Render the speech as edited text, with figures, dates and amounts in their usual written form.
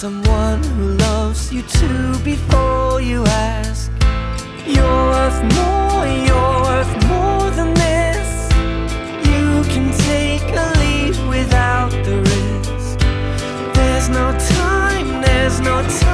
someone who loves you too before you ask. You're worth more than this. You can take a leave without the risk. There's no time